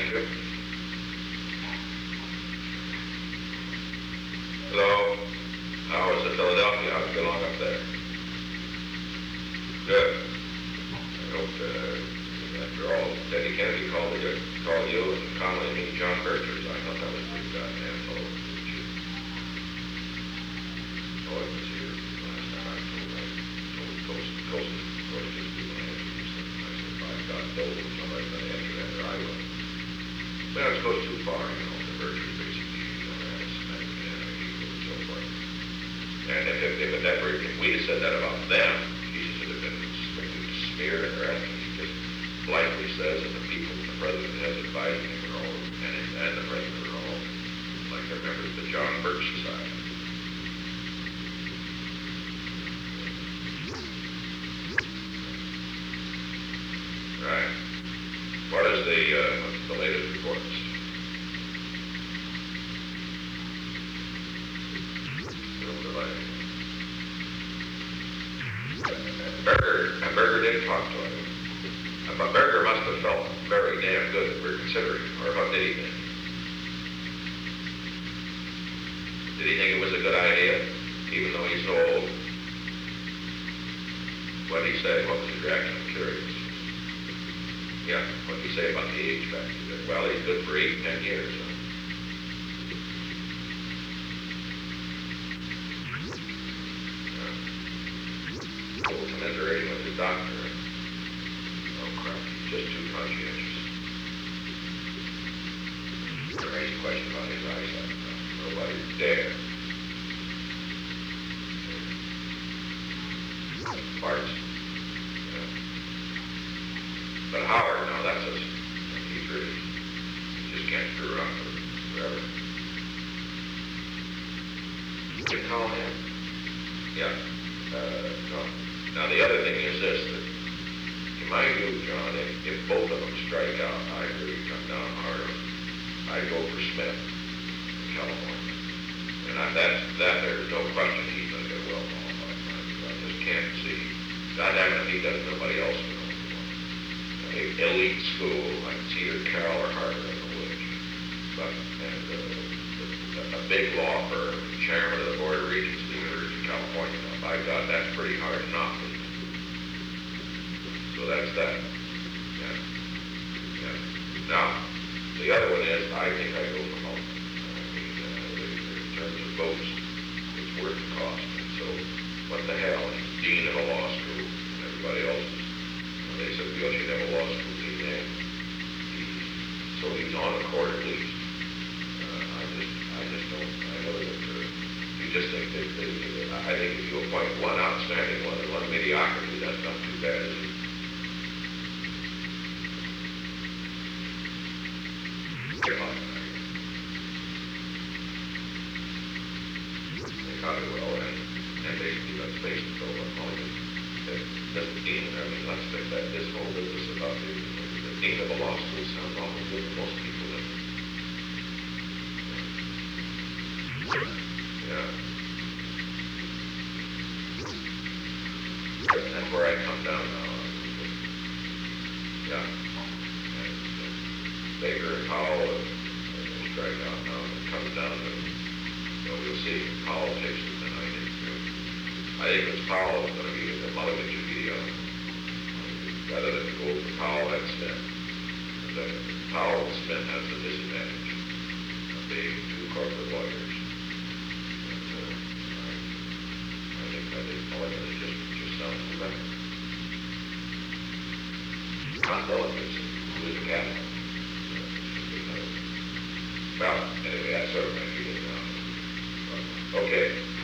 Thank you. Hello? How is it, Philadelphia? How's it going up there? Good. I hope, after all, Teddy Kennedy called you and Connolly and me John Birchers. I thought that was pretty goddamn full. Oh, it was here last time I told Coast people I introduced them. I said, by God, Dole, somebody's going to answer that, or I will. Well, it goes too far, you know, the Birchers basically, you know, that's and so forth. And if we'd have said that about them, Jesus would have been strictly smeared and arrested. He just blithely says that the people the president has advised him are all, and the president are all, like they're members of the John Birch Society. Right. What is the latest reports? Berger did talk to him. But Berger must have felt very damn good that we're considering, or what did he think? Did he think it was a good idea, even though he's so old? What did he say? What was his reaction? I'm curious. Yeah, what did he say about the age factor? Well, he's good for 8, 10 years. Huh? Commiserating with his doctor. Oh crap, he's just too conscientious. There any question about his eyesight? Nobody's dead. Parts. Yeah. But Howard, no, that's us. He's really, he just can't screw around forever. You can call him. Yeah. No. Now the other thing is this, that in my view, John, if both of them strike out, I really come down hard on. I go for Smith in California. And there's no question he's going to get well qualified. I just can't see. God damn it, if he does, nobody else will. Elite school, like Cedar Carroll or Harvard, I don't know which. But, and a big law firm, chairman of the Board of Regents of the University of California. Now, by God, that's pretty hard enough. So that's that. Yeah. Yeah. Now, the other one is, I think I go for Mullen. I mean, in terms of votes, it's worth the cost. And so, what the hell? He's dean of a law school, and everybody else is. They said, we should have a law school dean there. So he's on the court at least. I just don't, I know that you just think that, I think if you appoint one outstanding one and one mediocrity, that's not too bad, is it? They probably will, and basically, let's face it, though, that's the dean, I mean, let's face that, this whole business about the dean of a law school sounds awful good to most people, doesn't it? Yeah. That's where I come down now. Yeah. And Baker and Powell and strike out now. It comes down to, we'll see. Powell takes it tonight. I think it's Powell is going to be, the Mulligan should be rather than go for Powell and Smith. Powell and Smith has the disadvantage of being two corporate lawyers. I think Mulligan is just sounds better. Not Mulligan, who is a captain. Well, anyway, that's sort of my feeling now. Okay.